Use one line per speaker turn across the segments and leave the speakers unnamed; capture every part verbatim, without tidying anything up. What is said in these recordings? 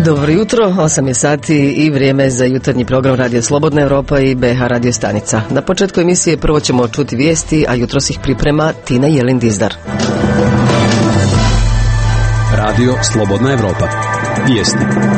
Dobro jutro, osam je sati i vrijeme za jutarnji program Radio Slobodna Europa i B H Radio stanica. Na početku emisije prvo ćemo čuti vijesti, a jutros ih priprema Tina Jelin Dizdar.
Radio Slobodna Europa. Vijesti.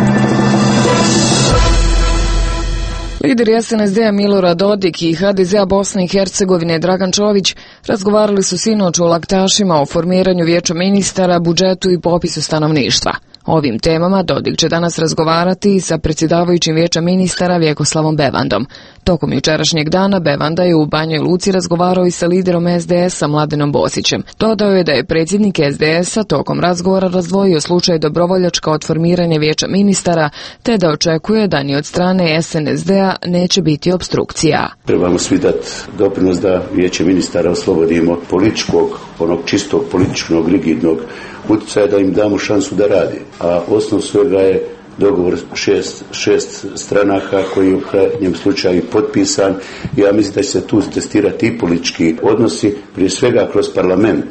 Lideri S N S D-a Milorad Dodik i H D Z-a Bosne i Hercegovine Dragan Čović razgovarali su sinoć o laktašima, o formiranju vijeća ministara, budžetu i popisu stanovništva. O ovim temama Dodik će danas razgovarati sa predsjedavajućim vijeća ministara Vjekoslavom Bevandom. Tokom jučerašnjeg dana Bevanda je u Banjoj Luci razgovarao i sa liderom S D S-a Mladenom Bosićem. Dodao je da je predsjednik S D S-a tokom razgovora razdvojio slučaj Dobrovoljačka od formiranja vijeća ministara, te da očekuje da ni od strane S N S D-a neće biti obstrukcija.
Trebamo svi dati doprinos da vijeće ministara oslobodimo političkog, onog čistog političkog, rigidnog utjecaja, da im damo šansu da radi. A osnov svega je dogovor šest, šest stranaka koji je u krajnjem slučaju potpisan. Ja mislim da će se tu testirati i politički odnosi, prije svega kroz parlament.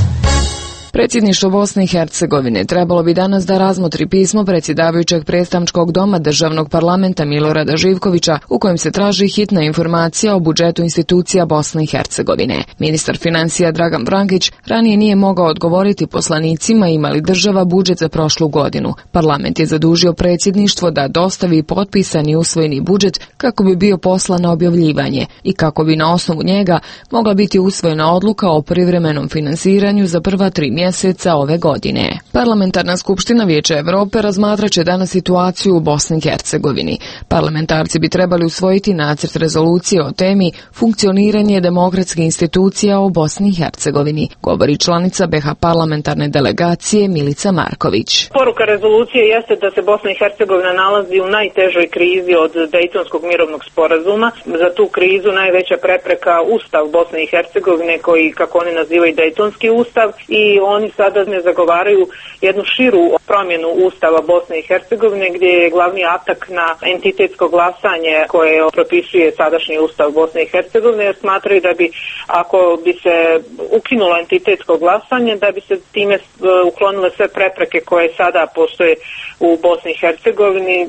Predsjedništvo Bosne i Hercegovine trebalo bi danas da razmotri pismo predsjedavajućeg predstavničkog doma državnog parlamenta Milorada Živkovića u kojem se traži hitna informacija o budžetu institucija Bosne i Hercegovine. Ministar financija Dragan Vrankić ranije nije mogao odgovoriti poslanicima ima li država budžet za prošlu godinu. Parlament je zadužio predsjedništvo da dostavi potpisani usvojeni budžet kako bi bio poslan na objavljivanje i kako bi na osnovu njega mogla biti usvojena odluka o privremenom finansiranju za prva tri mjeseca mjeseca ove godine. Parlamentarna skupština Vijeća Europe razmatraće danas situaciju u Bosni i Hercegovini. Parlamentarci bi trebali usvojiti nacrt rezolucije o temi funkcioniranje demokratskih institucija u Bosni i Hercegovini, govori članica B H parlamentarne delegacije Milica Marković.
Poruka rezolucije jeste da se Bosna i Hercegovina nalazi u najtežoj krizi od Dejtonskog mirovnog sporazuma. Za tu krizu najveća prepreka Ustav Bosne i Hercegovine, koji, kako oni nazivaju, Dejtonski ustav, i oni sada ne zagovaraju jednu širu promjenu Ustava Bosne i Hercegovine, gdje je glavni atak na entitetsko glasanje koje propisuje sadašnji Ustav Bosne i Hercegovine, jer smatraju da bi, ako bi se ukinulo entitetsko glasanje, da bi se time uklonile sve prepreke koje sada postoje u Bosni i Hercegovini.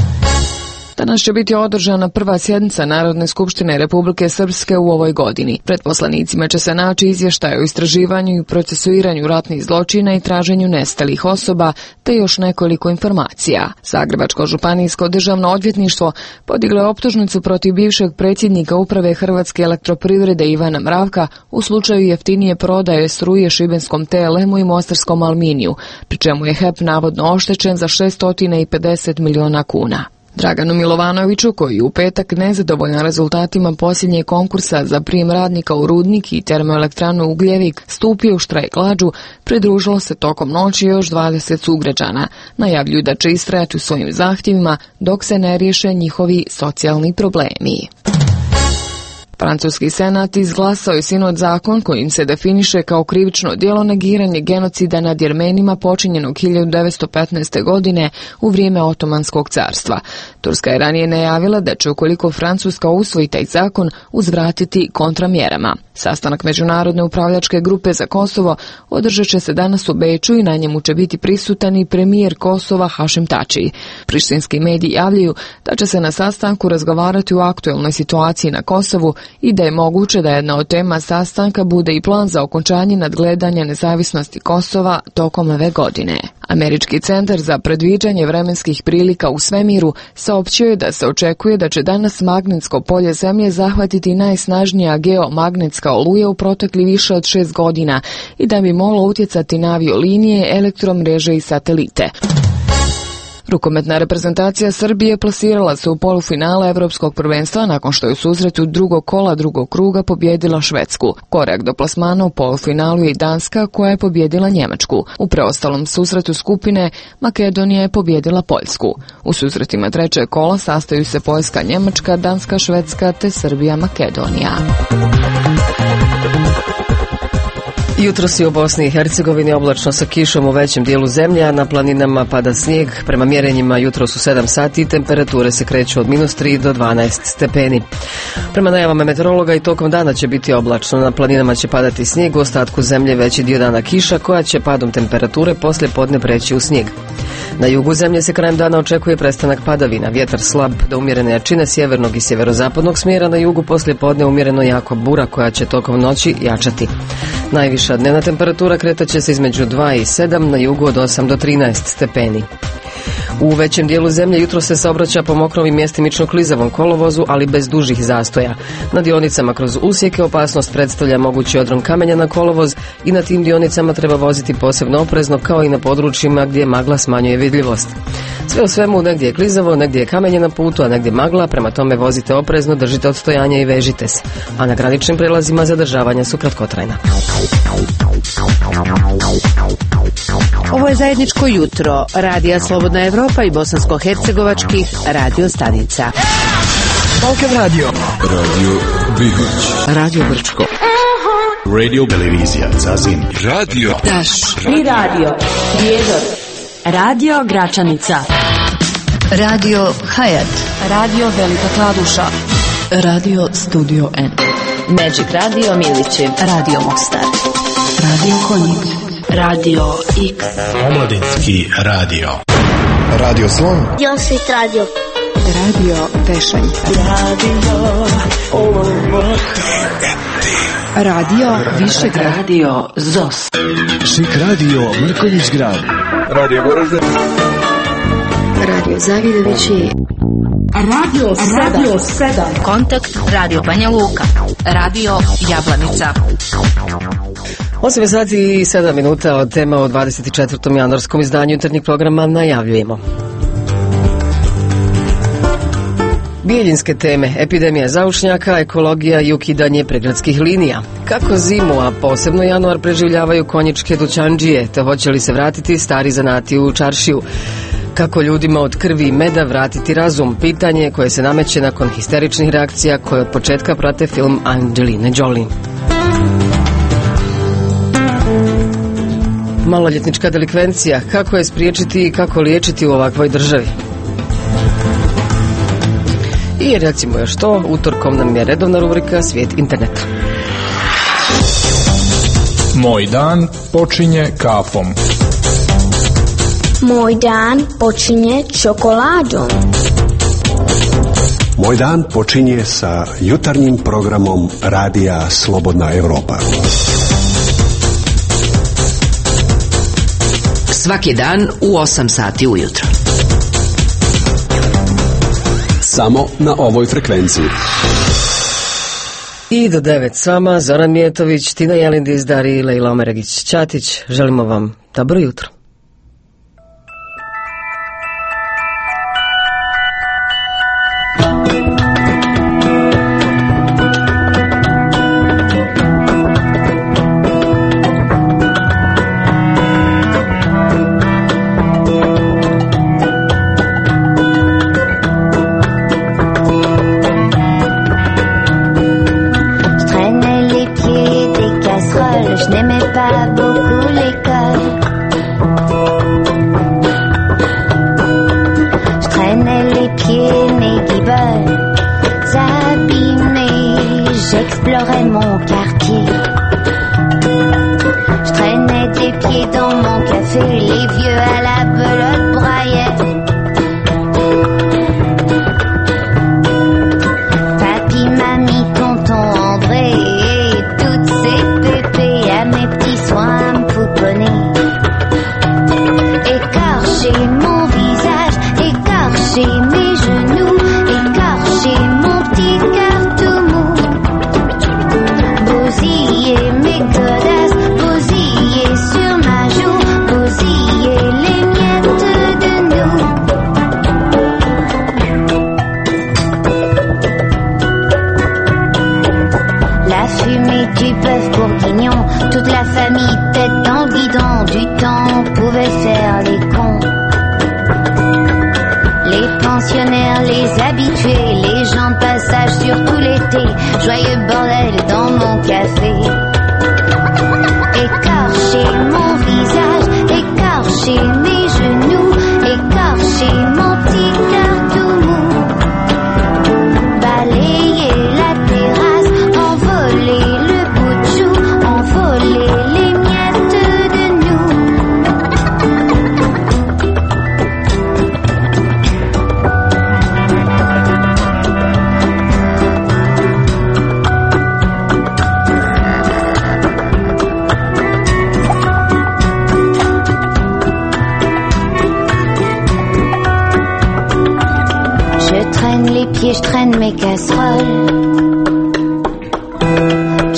Danas će biti održana prva sjednica Narodne skupštine Republike Srpske u ovoj godini. Pred poslanicima će se naći izvještaj o istraživanju i procesuiranju ratnih zločina i traženju nestalih osoba, te još nekoliko informacija. Zagrebačko županijsko državno odvjetništvo podiglo je optužnicu protiv bivšeg predsjednika uprave Hrvatske elektroprivrede Ivana Mravka u slučaju jeftinije prodaje struje šibenskom T L M-u i mostarskom Alminiju, pri čemu je H E P navodno oštećen za šesto pedeset miliona kuna. Draganu Milovanoviću, koji je u petak nezadovoljan rezultatima posljednjeg konkursa za prijem radnika u rudnik i termoelektranu Ugljevik stupio u štrajk glađu, pridružilo se tokom noći još dvadeset sugrađana. Najavljuju da će istrajati u svojim zahtjevima dok se ne riješe njihovi socijalni problemi. Francuski senat izglasao je sinoć zakon kojim se definiše kao krivično djelo negiranje genocida nad Jermenima počinjenog hiljadu devetsto petnaeste. godine u vrijeme Otomanskog carstva. Turska je ranije najavila da će, ukoliko Francuska usvoji taj zakon, uzvratiti kontramjerama. Sastanak Međunarodne upravljačke grupe za Kosovo održat će se danas u Beču i na njemu će biti prisutan i premijer Kosova Hašim Tači. Prištinski mediji javljaju da će se na sastanku razgovarati o aktualnoj situaciji na Kosovu i da je moguće da jedna od tema sastanka bude i plan za okončanje nadgledanja nezavisnosti Kosova tokom ove godine. Američki centar za predviđanje vremenskih prilika u svemiru saopćio je da se očekuje da će danas magnetsko polje Zemlje zahvatiti najsnažnija geomagnetska oluja u protekli više od šest godina i da bi moglo utjecati na aviolinije, elektromreže i satelite. Rukometna reprezentacija Srbije plasirala se u polufinale Evropskog prvenstva nakon što je u susretu drugog kola drugog kruga pobjedila Švedsku. Korak do plasmana u polufinalu je i Danska, koja je pobjedila Njemačku. U preostalom susretu skupine Makedonija je pobjedila Poljsku. U susretima trećeg kola sastaju se Poljska, Njemačka, Danska, Švedska te Srbija, Makedonija.
Jutros je u Bosni i Hercegovini oblačno sa kišom u većem dijelu zemlje, a na planinama pada snijeg. Prema mjerenjima jutros u sedam sati temperature se kreću od minus tri do dvanaest stepeni. Prema najavama meteorologa i tokom dana će biti oblačno. Na planinama će padati snijeg, u ostatku zemlje veći dio dana kiša koja će padom temperature poslije podne preći u snijeg. Na jugu zemlje se krajem dana očekuje prestanak padavina, vjetar slab do umjerene jačine sjevernog i sjeverozapadnog smjera, na jugu poslije podne umjereno jako bura koja će tokom noći jačati. Najviša dnevna temperatura kretat će se između dva i sedam, na jugu od osam do trinaest stepeni. U većem dijelu zemlje jutro se saobraća po mokrom i mjestimično klizavom kolovozu, ali bez dužih zastoja. Na dionicama kroz usjeke opasnost predstavlja mogući odron kamenja na kolovoz i na tim dionicama treba voziti posebno oprezno, kao i na područjima gdje magla smanjuje vidljivost. Sve u svemu, negdje je klizavo, negdje je kamenje na putu, a negdje magla, prema tome vozite oprezno, držite odstojanja i vežite se. A na graničnim prelazima zadržavanja su kratkotrajna.
Ovo je zajedničko jutro Radija Slobodna Evropa i bosansko-hercegovačkih radio stanica.
Balkan Radio, Radio Bihać,
Radio Brčko,
Radio Televizija Zazin, Radio
Daš i Radio Prijedor, Radio Gračanica, Radio Hayat, Radio Velika Kladuša, Radio Studio N, Magic Radio Milići, Radio Mostar, Radio Konjic, Radio X,
Omladinski radio,
Radio Slon,
Josit Radio,
Radio Tešanj, Radio Radio Višegrad, Radio Zos,
Šik Radio Mrkonjić Grad,
Radio Goražde,
Radio Zavidovići,
Radio Radio sedam,
Kontakt Radio Banja Luka, Radio Jablanica.
osam sati i sedam minuta od tema o dvadeset četvrtom januarskom izdanju jutarnjeg programa najavljujemo. Bijeljinske teme, epidemija zaušnjaka, ekologija i ukidanje pregradskih linija. Kako zimu, a posebno januar, preživljavaju konjičke dućandžije, te hoće li se vratiti stari zanati u čaršiju? Kako ljudima od krvi i meda vratiti razum? Pitanje koje se nameće nakon histeričnih reakcija koje od početka prate film Angeline Jolie. Maloljetnička delikvencija, kako je spriječiti i kako liječiti u ovakvoj državi? I recimo još to, utorkom nam je redovna rubrika Svijet interneta.
Moj dan počinje kafom.
Moj dan počinje čokoladom.
Moj dan počinje sa jutarnjim programom Radija Slobodna Evropa.
Svaki dan u osam sati ujutro.
samo na ovoj frekvenciji.
I do devet s vama Zoran Mijetović, Tina Jelindis, Dari i Lejla Omeregić-Ćatić. Želimo vam dobro jutro.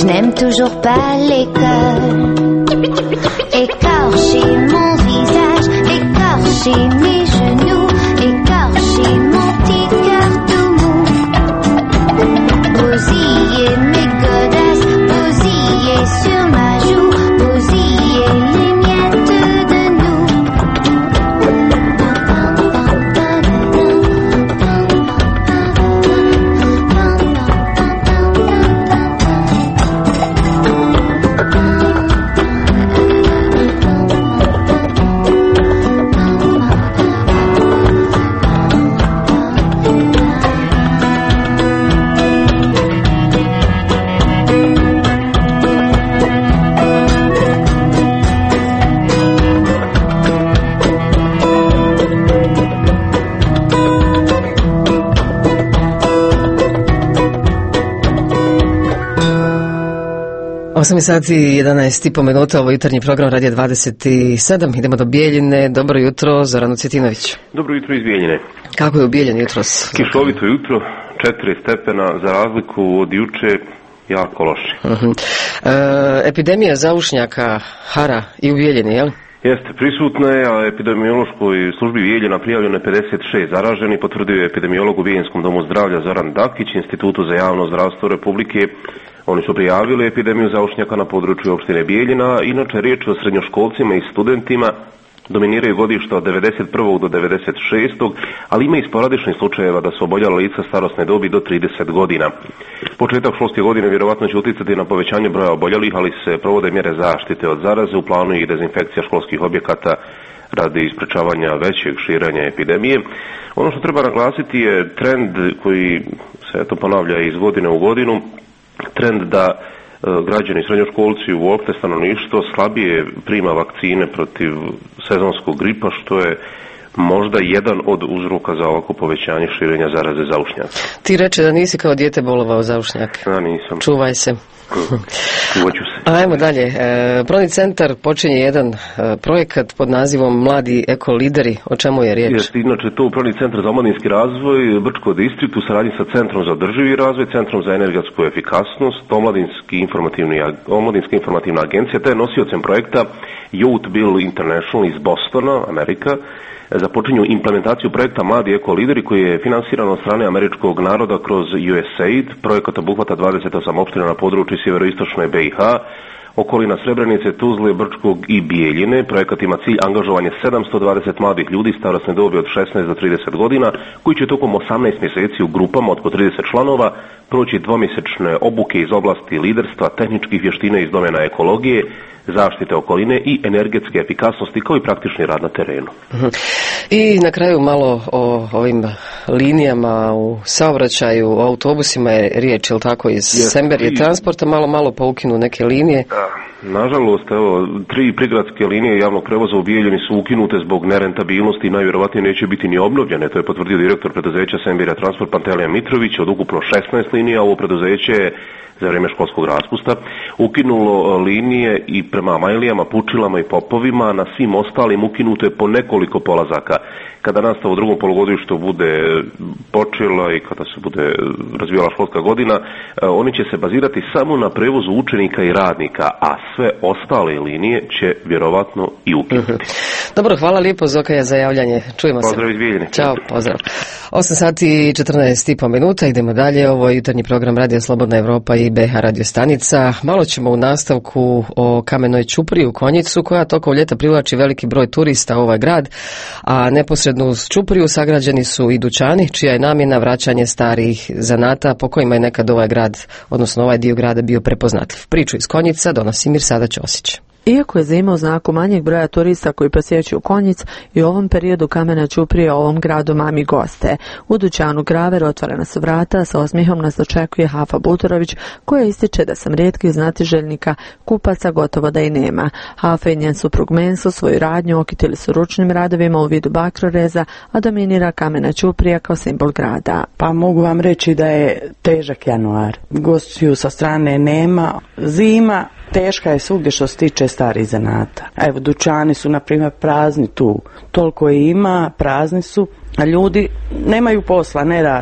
n'aime toujours pas l'école. Écorcher mon visage, écorcher mes genoux, écorcher mon petit cœur tout mou. Bousiller mes godasses, bousiller sur ma joue, bousiller les miettes de nous.
osam sati i jedanaest i po minuta, ovo jutarnji program Radija dvadeset sedam. Idemo do Bijeljine. Dobro jutro, Zoran Ucjetinović.
Dobro jutro iz Bijeljine.
Kako je u Bijeljini jutros?
Kišovito jutro, četiri stepena, za razliku od juče, jako loše.
Uh-huh. E, epidemija zaušnjaka hara i u Bijeljini, jel?
Jeste, prisutna je, a epidemiološkoj službi Bijeljina prijavljeno je pedeset šest zaraženi, potvrdio je epidemiolog u Bijeljenskom domu zdravlja Zoran Dakić, Institutu za javno zdravstvo Republike. Oni su prijavili epidemiju zaušnjaka na području opštine Bijeljina, inače riječ o srednjoškolcima i studentima, dominiraju godišta od devedeset prvog do devedeset šestog ali ima i sporadičnih slučajeva da su oboljela lica starosne dobi do trideset godina. Početak školske godine vjerovatno će utjecati na povećanje broja oboljelih, ali se provode mjere zaštite od zaraze, u planu i dezinfekcija školskih objekata radi isprečavanja većeg širenja epidemije. Ono što treba naglasiti je trend koji se eto ponavlja iz godine u godinu, trend da e, građani, srednjoškolci, uopšte stanovništvo slabije prima vakcine protiv sezonskog gripa, što je možda jedan od uzroka za ovako povećanje širenja zaraze zaušnjaka.
Ti reče da nisi kao dijete bolovao zaušnjak.
Ja nisam.
Čuvaj se.
Čuvaću se.
Ajmo dalje. E, Proni centar počinje jedan e, projekat pod nazivom Mladi ekolideri. O čemu je riječ?
Jeste, inače to Proni centar za omladinski razvoj Brčko distrikt u saradnji sa Centrom za održivi razvoj, Centrom za energetsku efikasnost, Omladinski informativni, Omladinska informativna agencija, te nosiocem projekta Youth Bill International iz Bostona, Amerika, započinju implementaciju projekta Mladi ekolideri koji je finansiran od strane američkog naroda kroz U S A I D. Projekat obuhvata dvadeset osam opština na području sjeveroistočne B i H, okolina Srebrenice, Tuzle, Brčkog i Bijeljine. Projekat ima cilj angažovanje sedamsto dvadeset mladih ljudi starosne dobi od šesnaest do trideset godina, koji će tokom osamnaest mjeseci u grupama od po trideset članova proći dvomjesečne obuke iz oblasti liderstva, tehničkih vještina iz domena ekologije, zaštite okoline i energetske efikasnosti, kao i praktični rad na terenu.
I na kraju malo o ovim linijama u saobraćaju, o autobusima je riječ, ili tako, iz yes, Semberije transporta, malo malo pa ukinu neke linije.
Da, nažalost, evo, tri prigradske linije javnog prevoza u Bijeljini su ukinute zbog nerentabilnosti i najvjerovatnije neće biti ni obnovljene. To je potvrdio direktor preduzeća Semberija Transport Pantelija Mitrović. Od ukupno šesnaest linija ovo preduzeće je za vrijeme školskog raspusta ukinulo linije i prema Majlijama, Pučilama i Popovima, na svim ostalim ukinuto je po nekoliko polazaka. Kada nastava u drugom polugodištu bude počela i kada se bude razvijala školska godina, oni će se bazirati samo na prevozu učenika i radnika, a sve ostale linije će vjerovatno i ukinuti.
Dobro, hvala lijepo Zokaja za javljanje. Čujemo se.
Pozdrav iz Bijeljine.
Ćao, pozdrav. osam sati i četrnaest i po minuta, idemo dalje. Ovo je jutarnji program Radija Slobodna Evropa i B H radio stanica. Malo ćemo u nastavku o Kamenoj ćupriji u Konjicu, koja tokom ljeta privlači veliki broj turista u ovaj grad, a neposredno uz ćupriju sagrađeni su i dućani, čija je namjena vraćanje starih zanata po kojima je nekad ovaj grad, odnosno ovaj dio grada bio prepoznatljiv. Priču iz Konjica donosi Mirsada Ćosić.
Iako je zima u znaku manjeg broja turista koji posjećuju Konjic, i u ovom periodu Kamena ćuprija ovom gradu mami goste. U dućanu Graver otvorena su vrata, sa osmihom nas dočekuje Hafa Butorović, koja ističe da sam rijetkih znatiželjnika, kupaca gotovo da i nema. Hafa i njen suprug Menso svoju radnju okitili su ručnim radovima u vidu bakroreza, a dominira Kamena ćuprija kao simbol grada.
Pa mogu vam reći da je težak januar. Gostiju sa strane nema. Zima teška je svugdje što se tiče starih zanata. Evo, dućani su, na primjer, prazni tu. Toliko je ima, prazni su, a ljudi nemaju posla, ne rade.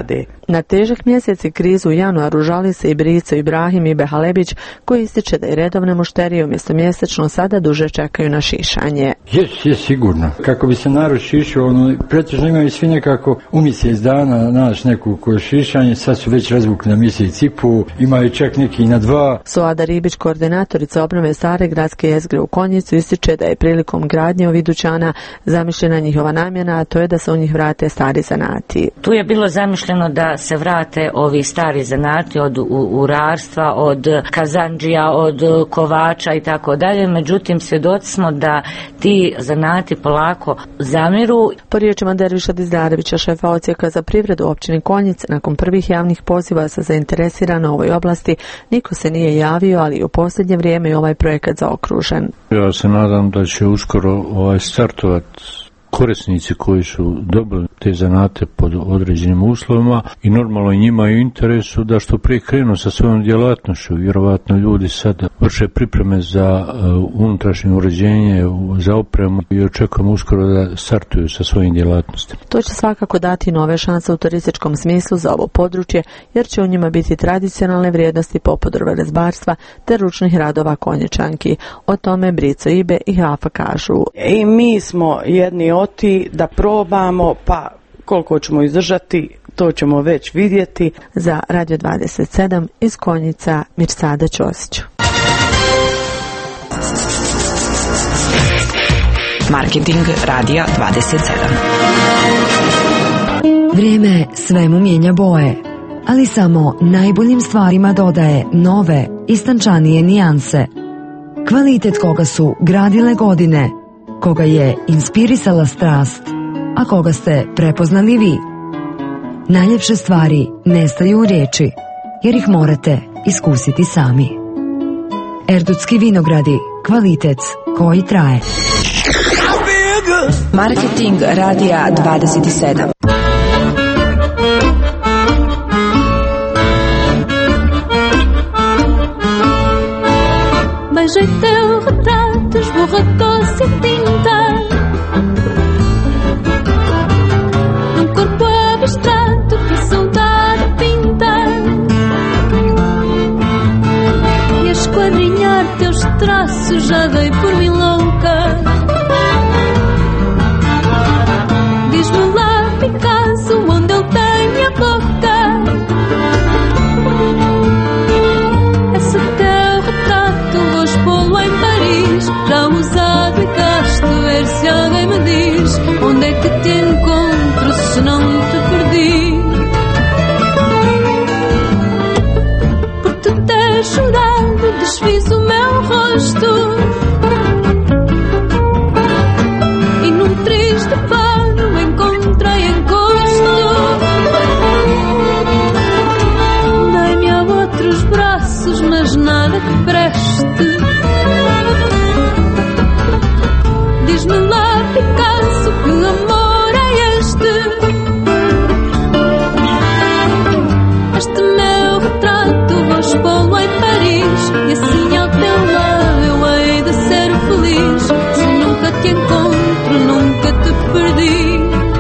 Na težak mjesec i krizu u januaru žali se i Brico Ibrahim i Behalebić, koji ističe da i redovne mušterije umjesto mjesečno sada duže čekaju na šišanje.
Jes, je sigurno. Kako bi se narod šišao, ono, pretežno imaju svi nekako u mjesec dana naš neku koje šišanje, sad su već razvukli na mjesec i pol, imaju čak neki na dva.
Suada Ribić, koordinatorica obnove stare gradske jezgre u Konjicu, ističe da je prilikom gradnje ovih dućana zamišljena njihova namjena, a to je da se u njih vrate stari zanati.
Tu je bilo zamišljeno da se vrate ovi stari zanati od urarstva, od kazandžija, od kovača i tako dalje, međutim svjedoci smo da ti zanati polako zamiru.
Po riječima Derviša Dizdarevića, šefa odsjeka za privredu općine Konjic, nakon prvih javnih poziva sa zainteresirana u ovoj oblasti, niko se nije javio, ali u posljednje vrijeme je ovaj projekat zaokružen.
Ja se nadam da će uskoro ovaj startovati korisnici koji su dobili te zanate pod određenim uslovima i normalno njima je u interesu da što prije krenu sa svojom djelatnošću. Vjerovatno ljudi sad vrše pripreme za uh, unutrašnje uređenje, za opremu i očekujemo uskoro da startuju sa svojim djelatnostima.
To će svakako dati nove šanse u turističkom smislu za ovo područje, jer će u njima biti tradicionalne vrijednosti poput drvorezbarstva te ručnih radova Konjičanki. O tome Brico Ibe i Hafa kažu.
I mi smo jedni oti da probamo, pa koliko ćemo izdržati, to ćemo već vidjeti.
Za Radio dvadeset sedam iz Konjica, Mirsada Ćosić.
Marketing Radija dvadeset sedam.
Vrijeme svemu mijenja boje, ali samo najboljim stvarima dodaje nove, istančanije nijanse. Kvalitet koga su gradile godine, koga je inspirisala strast, a koga ste prepoznali vi. Najljepše stvari nestaju u riječi, jer ih morate iskusiti sami. Erdutski vinogradi, kvalitet koji traje.
Marketing Radija dvadeset sedam.
Beijei teu retrato, esborracou-se a tinta num corpo abstrato que saudade pinta e a esquadrinhar teus traços já dei por mim louca. Diz-me lá, Picasso, onde eu tenho a boca. Esse teu retrato vou expô-lo em Paris, já usado e gasto, ver se alguém me diz onde é que te encontro se não te perdi. Por te ter chorado desfiz o meu rosto e num triste pano encontrei encosto. Dei-me a outros braços, mas nada que preste. Diz-me lá, Picasso, que amor é este? Este meu retrato vou expô-lo em Paris e assim ao teu lado eu hei de ser feliz. Se nunca te encontro, nunca te perdi.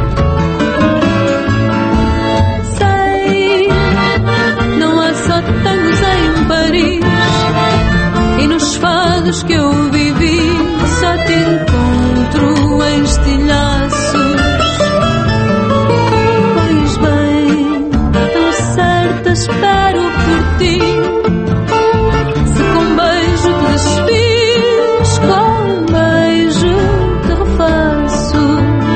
Sei, não há só tangos em Paris e nos fados que eu vivi só te encontro em estilhaços. Pois bem, tão certa espero por ti. Se com beijo te desfiz, com beijo te refaço.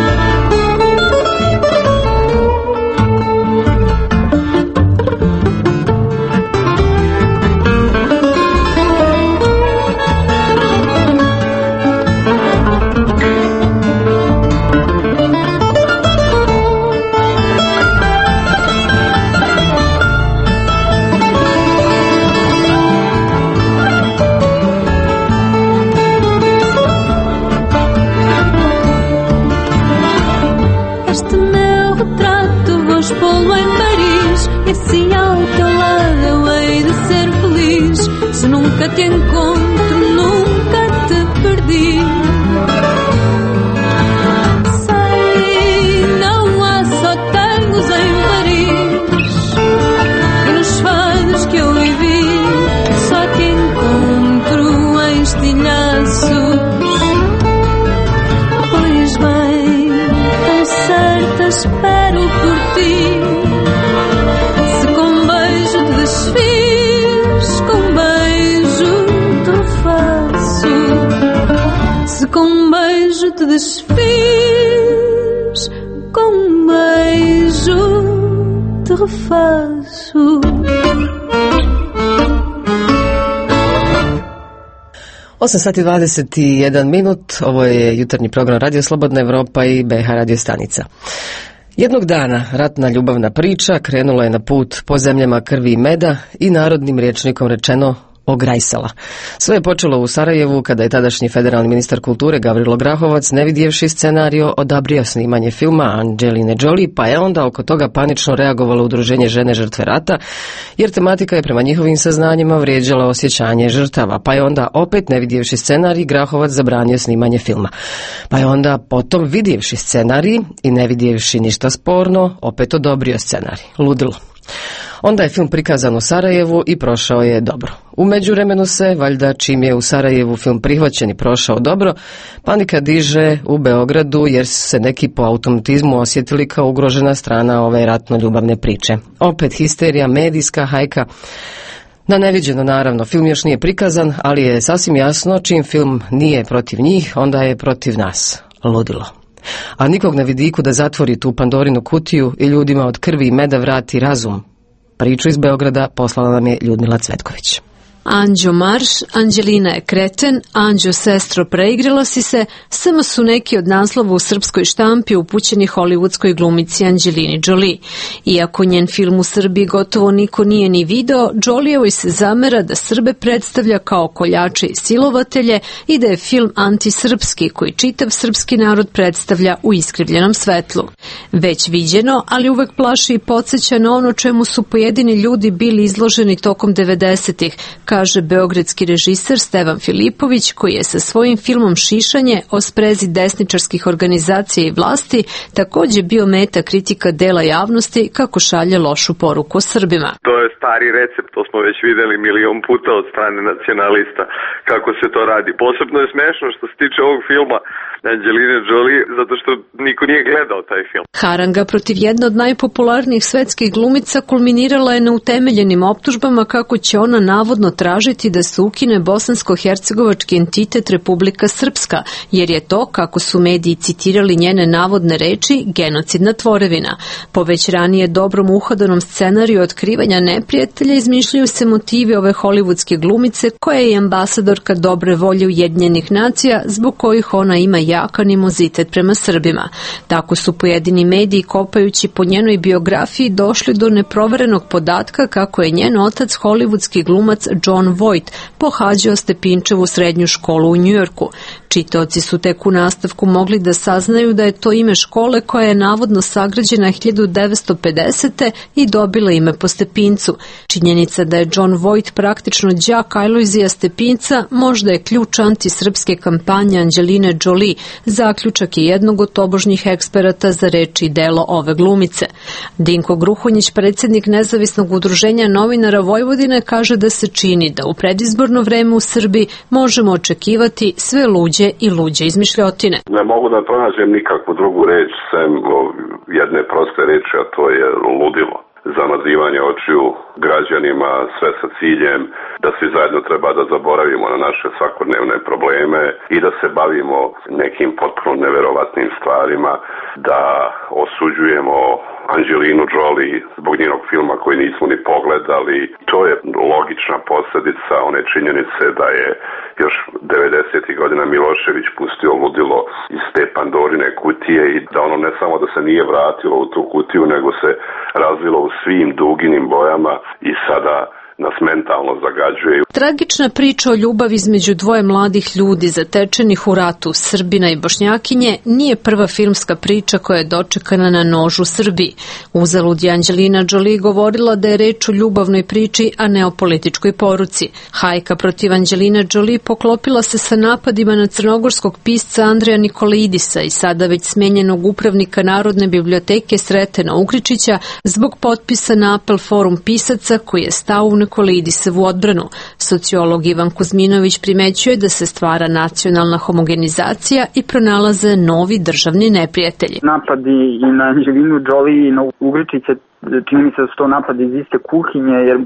Este meu retrato vou expô-lo em Paris e assim ao teu lado eu hei de ser feliz. Se nunca te encontro, nunca te perdi. Sei, não há só tangos em Paris com um beijo te desfiz, com um beijo te refaço.
osam sati i dvadeset jedan minut, ovo je jutarnji program Radio Slobodna Evropa i B H radio stanica. Jednog dana ratna ljubavna priča krenula je na put po zemljama krvi i meda i narodnim rječnikom rečeno ograjsala. Sve je počelo u Sarajevu kada je tadašnji federalni ministar kulture Gavrilo Grahovac, ne vidjevši scenario, odabrio snimanje filma Angeline Jolie, pa je onda oko toga panično reagovalo Udruženje žene žrtve rata, jer tematika je prema njihovim saznanjima vrijeđala osjećanje žrtava, pa je onda opet ne vidjevši scenarij Grahovac zabranio snimanje filma. Pa je onda potom vidjevši scenarij i ne vidjevši ništa sporno, opet odobrio scenarij. Ludilo. Onda je film prikazan u Sarajevu i prošao je dobro. U međuvremenu se, valjda čim je u Sarajevu film prihvaćen i prošao dobro, panika diže u Beogradu jer su se neki po automatizmu osjetili kao ugrožena strana ove ratno-ljubavne priče. Opet histerija, medijska hajka. Na neviđeno, naravno, film još nije prikazan, ali je sasvim jasno čim film nije protiv njih, onda je protiv nas. Ludilo. A nikog na vidiku da zatvori tu Pandorinu kutiju i ljudima od krvi i meda vrati razum. Priču iz Beograda poslala nam je Ljudmila Cvetković.
Anđo marš, Anđelina je kreten, Anđo sestro preigrala si se, samo su neki od naslova u srpskoj štampi upućeni hollywoodskoj glumici Angelini Jolie. Iako njen film u Srbiji gotovo niko nije ni video, Jolievoj se zamera da Srbe predstavlja kao koljače i silovatelje i da je film antisrpski koji čitav srpski narod predstavlja u iskrivljenom svetlu. Već viđeno, ali uvek plaši i podsjeća na ono čemu su pojedini ljudi bili izloženi tokom devedesetih, kaže beogradski režiser Stevan Filipović, koji je sa svojim filmom Šišanje o sprezi desničarskih organizacija i vlasti također bio meta kritika dela javnosti kako šalje lošu poruku Srbima.
To je stari recept, to smo već videli milion puta od strane nacionalista kako se to radi. Posebno je smešno što se tiče ovog filma Angeline Jolie, zato što niko nije gledao taj film.
Haranga protiv jedne od najpopularnijih svetskih glumica kulminirala je na utemeljenim optužbama kako će ona navodno tražiti da se ukine bosansko-hercegovački entitet Republika Srpska, jer je to, kako su mediji citirali njene navodne reči, genocidna tvorevina. Po već ranije dobrom uhodanom scenariju otkrivanja neprijatelja izmišljaju se motivi ove hollywoodske glumice, koja je i ambasadorka dobre volje Ujedinjenih nacija, zbog kojih ona ima jak animozitet prema Srbima. Tako su pojedini mediji, kopajući po njenoj biografiji, došli do neproverenog podatka kako je njen otac hollywoodski glumac John Voight pohađao Stepinčevu srednju školu u Njujorku. Čitaoci su tek u nastavku mogli da saznaju da je to ime škole koja je navodno sagrađena hiljadu devetsto pedesete i dobila ime po Stepincu. Činjenica da je John Voight praktično đak Alojzija Stepinca možda je ključ antisrpske kampanje Angeline Jolie, zaključak je jednog od tobožnjih eksperata za reči i delo ove glumice. Dinko Gruhonjić, predsjednik Nezavisnog udruženja novinara Vojvodine, kaže da se čini da u predizborno vreme u Srbiji možemo očekivati sve luđe i luđe izmišljotine.
Ne mogu da pronađem nikakvu drugu reč sem jedne proste reči, a to je ludilo. Zamazivanje očiju građanima, sve sa ciljem da svi zajedno treba da zaboravimo na naše svakodnevne probleme i da se bavimo nekim potpuno neverovatnim stvarima, da osuđujemo Angelinu Jolie zbog njenog filma koji nismo ni pogledali. To je logična posljedica one činjenice da je još devedesetih godina Milošević pustio ludilo iz te Pandorine kutije i da ono ne samo da se nije vratilo u tu kutiju, nego se razvilo u svim duginim bojama i sada nas mentalno zagađuje.
Tragična priča o ljubavi između dvoje mladih ljudi zatečenih u ratu, Srbina i Bošnjakinje, nije prva filmska priča koja je dočekana na nožu Srbiji. Uzalud je Angelina Jolie govorila da je reč o ljubavnoj priči, a ne o političkoj poruci. Hajka protiv Angeline Jolie poklopila se sa napadima na crnogorskog pisca Andreja Nikolaidisa i sada već smenjenog upravnika Narodne biblioteke Sretena Ugričića zbog potpisa na apel Forum pisaca koji je stao u Nikolaidisevu odbranu. Sociolog Ivan Kuzminović primećuje da se stvara nacionalna homogenizacija i pronalaze novi državni neprijatelji.
Napadi i na Angelinu Jolie i na Ugričića, čini mi se da su to napadi iz iste kuhinje, jer bih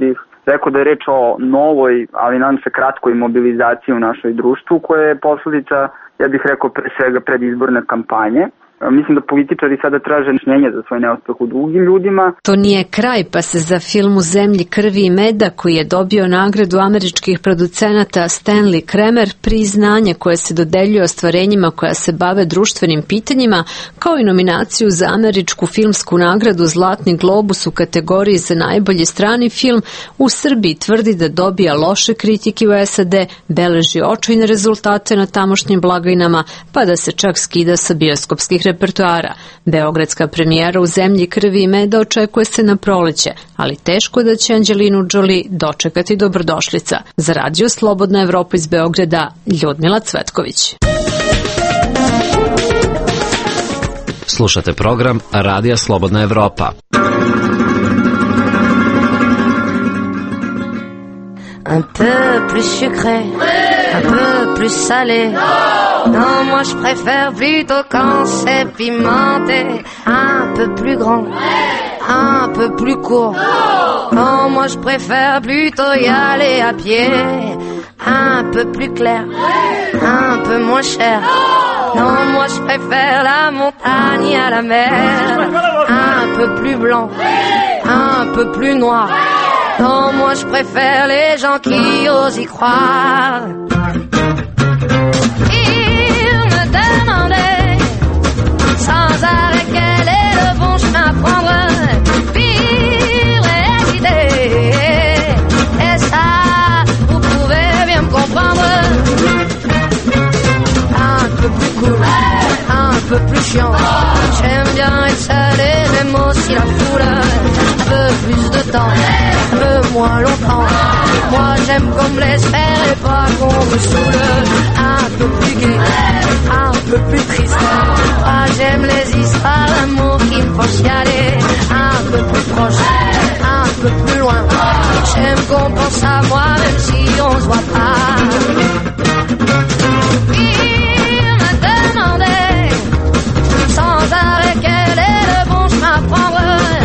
rekao da je reč o novoj, ali nadam se kratkoj mobilizaciji u našoj društvu, koja je posledica, ja bih rekao, pre svega predizborne kampanje. Mislim da političari sada traže mišljenje za svoj neuspeh u drugim ljudima.
To nije kraj, pa se za film U zemlji krvi i meda, koji je dobio nagradu američkih producenata Stanley Kramer, priznanje koje se dodeljuje ostvarenjima koja se bave društvenim pitanjima, kao i nominaciju za američku filmsku nagradu Zlatni globus u kategoriji za najbolji strani film, u Srbiji tvrdi da dobija loše kritike u S A D, beleži očajne rezultate na tamošnjim blagajnama, pa da se čak skida sa bioskopskih repertoara. Beogradska premijera U zemlji krvi i meda očekuje se na proleće, ali teško da će Angelinu Jolie dočekati dobrodošlica. Za Radio Slobodna Evropa iz Beograda, Ljudmila Cvetković.
Slušate program Radija Slobodna Evropa.
Un peu plus sucré, un peu plus salé. Non, moi je préfère plutôt quand c'est pimenté. Un peu plus grand, un peu plus court. Non, moi je préfère plutôt y aller à pied. Un peu plus clair, un peu moins cher. Non, moi je préfère la montagne à la mer. Un peu plus blanc, un peu plus noir. Non, moi je préfère les gens qui osent y croire. Il me demandait sans arrêt quel est le bon chemin à prendre. Vivre et hésiter, et ça, vous pouvez bien me comprendre. Un peu plus cool, un peu plus chiant. J'aime bien être seul et même aussi la foule. Un peu plus de temps, un peu moins longtemps. Moi j'aime qu'on me laisse faire et pas qu'on me saoule. Un peu plus gai, un peu plus triste. Moi j'aime les histoires d'amour qui me font chialer. Un peu plus proche, un peu plus loin. J'aime qu'on pense à moi même si on se voit pas. Il me demandait sans arrêt quel est le bon chemin à prendre.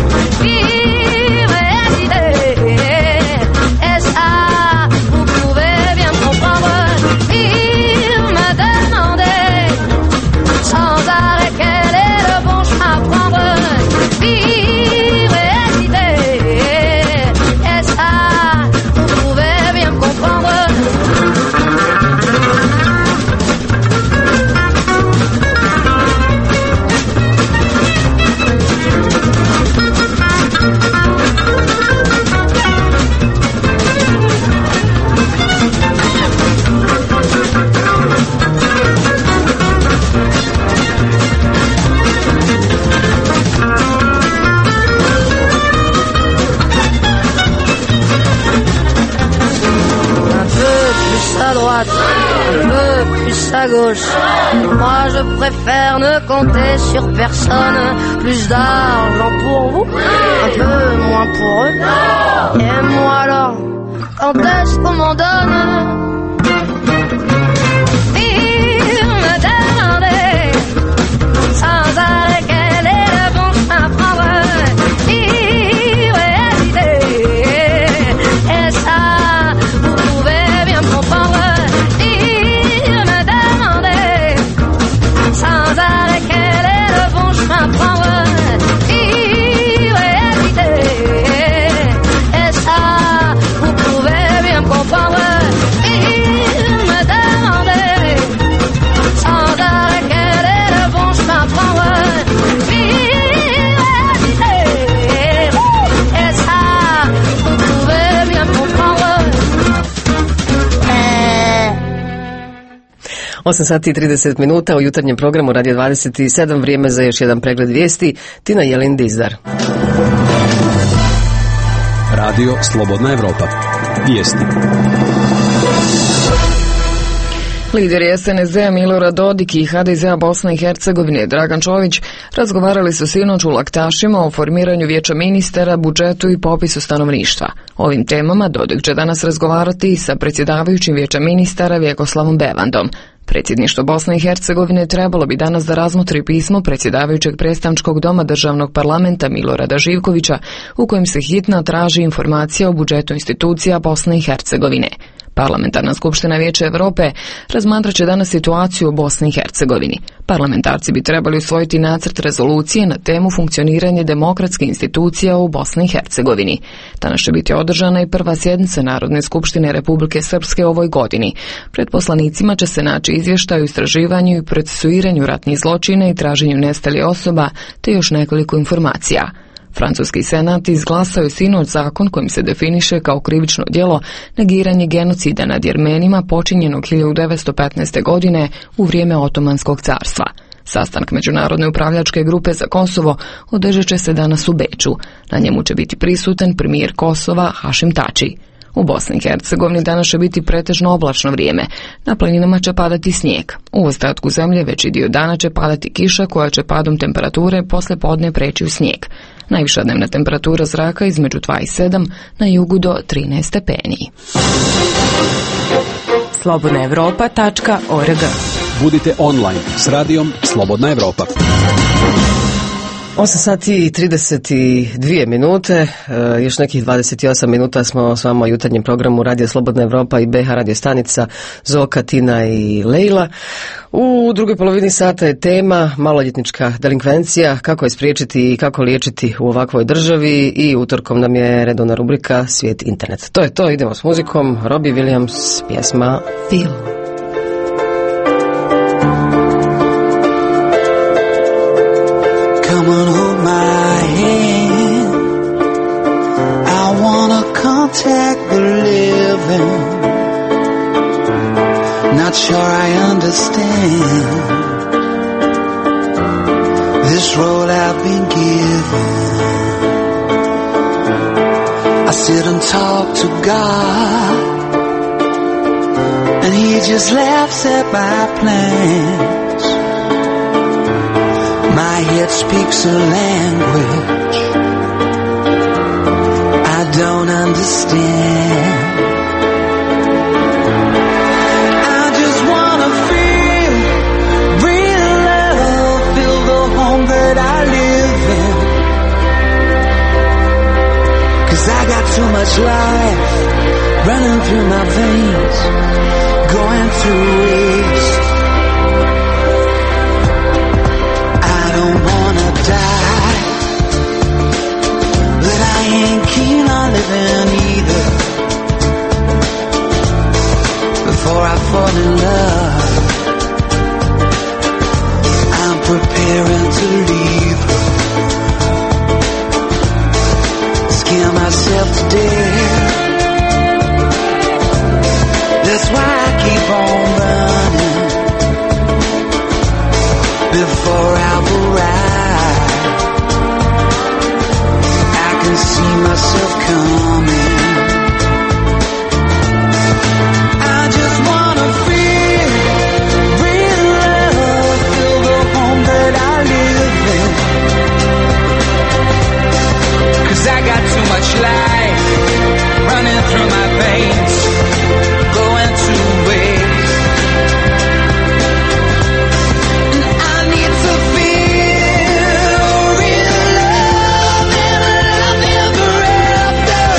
À gauche, moi je préfère ne compter sur personne. Plus d'argent pour vous, un peu moins pour eux. Et moi alors, quand est-ce qu'on m'en donne? Il me demandait sans arrêt quel est le bon chemin à prendre. Il va hésiter, et ça, vous pouvez bien me comprendre. Sans arrêt, quel est le bon chemin à prendre? Il va hésiter, et ça, vous pouvez bien me comprendre. Il me demandait sans arrêt quel est le bon chemin à prendre. Il va hésiter, et ça, vous pouvez bien me comprendre.
osam sati i trideset minuta u jutarnjem programu Radio dvadeset sedam, vrijeme za još jedan pregled vijesti. Tina Jelin Dizdar.
Radio Slobodna Evropa. Vijesti.
Lideri S N S D-a Milorad Dodik i H D Z-a Bosne i Hercegovine Dragan Čović razgovarali su sinoć u Laktašima o formiranju vijeća ministara, budžetu i popisu stanovništva. Ovim temama Dodik će danas razgovarati sa predsjedavajućim vijeća ministara Vjekoslavom Bevandom. Predsjedništvo Bosne i Hercegovine trebalo bi danas da razmotri pismo predsjedavajućeg predstavničkog doma državnog parlamenta Milorada Živkovića u kojem se hitno traži informacija o budžetu institucija Bosne i Hercegovine. Parlamentarna skupština Vijeća Europe razmatrat će danas situaciju u Bosni i Hercegovini. Parlamentarci bi trebali usvojiti nacrt rezolucije na temu funkcioniranje demokratskih institucija u Bosni i Hercegovini. Danas će biti održana i prva sjednica Narodne skupštine Republike Srpske u ovoj godini. Pred poslanicima će se naći izvještaj o istraživanju i procesuiranju ratnih zločina i traženju nestalih osoba, te još nekoliko informacija. Francuski senat izglasao je sinoć zakon kojim se definiše kao krivično djelo negiranje genocida nad Jermenima počinjenog hiljadu devetsto petnaeste. godine u vrijeme Otomanskog carstva. Sastanak Međunarodne upravljačke grupe za Kosovo održat će se danas u Beču. Na njemu će biti prisutan premijer Kosova Hašim Tači. U Bosni i Hercegovini danas će biti pretežno oblačno vrijeme. Na planinama će padati snijeg. U ostatku zemlje veći dio dana će padati kiša koja će padom temperature posle podne preći u snijeg. Najviša dnevna temperatura zraka između dva i sedam, na jugu do trinaest stepeni.
slobodna evropa tačka org.
Budite online s radijom Slobodna Evropa.
osam sati i trideset dvije minute, e, još nekih dvadeset osam minuta smo s vama u jutarnjem programu Radio Slobodna Evropa i B H radio stanica Zoka, Tina i Lejla. U drugoj polovini sata je tema maloljetnička delinkvencija, kako je spriječiti i kako liječiti u ovakvoj državi, i utorkom nam je redovna rubrika Svijet internet. To je to, idemo s muzikom. Robbie Williams, pjesma Feel.
Come on, hold my hand. I wanna contact the living. Not sure I understand this road I've been given. I sit and talk to God, and He just laughs at my plans. My head speaks a language I don't understand. I just wanna feel real love, feel the home that I live in. 'Cause I got too much life running through my veins, going through waste. I don't wanna die, but I ain't keen on living either. Before I fall in love, I'm preparing to leave her. Scare myself to death, that's why I keep on running. Before I arrive, I can see myself coming. I just wanna feel real love, feel the home that I live in. 'Cause I got too much life running through my veins, going to waste. Feel real love and love ever after.